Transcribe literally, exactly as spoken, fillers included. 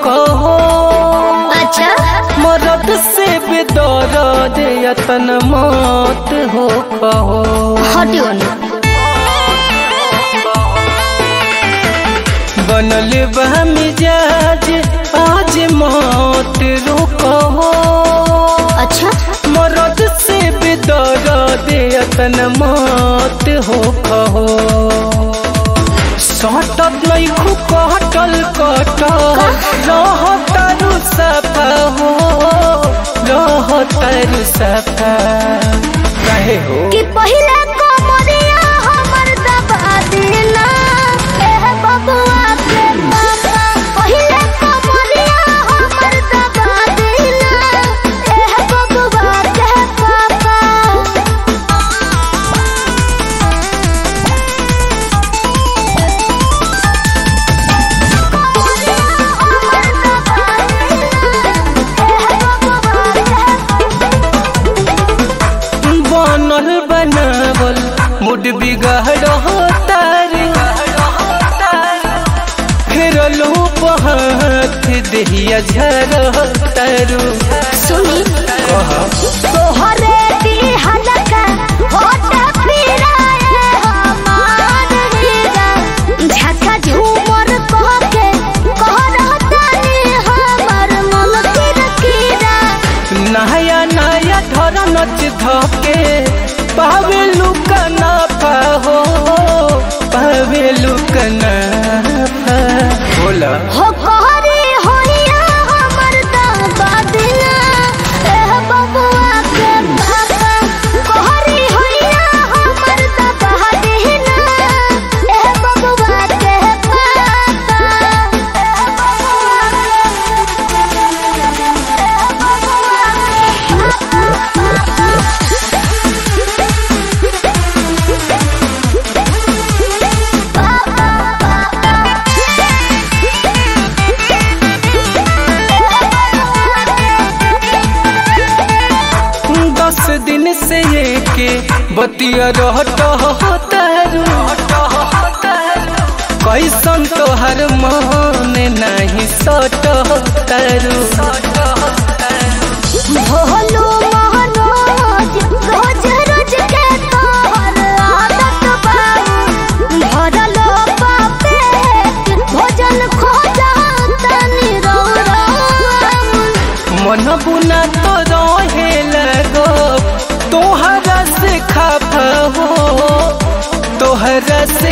कहो। अच्छा मरद से बेदर्द यतन मत हो कहो। हटियो ना। बनल बा मिजाज आज मत रुको। अच्छा मरद से बेदर्द यतन मत हो कहो। सटत नहीं खु कटल कटल रह तारू सफा हो रह तारू सफा काहे हो कि पहले कमरिया हमर दबा देना एह बबुआ के पापा। पहले कमरिया हमर दबा देना एह बबुआ के पापा। बनल बनावल मुड बिगड़ तारी फेरलू बहात देहिया झर तारू। सुनी तोहरे दिहलका होठ फिराए हमार हीरा। झका झूमर कह के कहरतानी हमर मन किरकिरा। नया नया धर नच धके पावेलू कना पाहो पावेलू कना बोला हो कहरी होइया हमर दबा देना एह बबुआ के पापा। कहरी होइया हमर दबा देना एह बबुआ के पापा। एह बबुआ दस दिन से ये के बतिया रहत तारू। कैसन तोहर मन नहीं सट तारू। भोलू महनोज रोज रोज के तोहर आदत बाऊ। भरलो बापेट भोजन खो जातनी रौरा। मन बुना तो रहे लगो तोहरा से खाप हो तोहरा से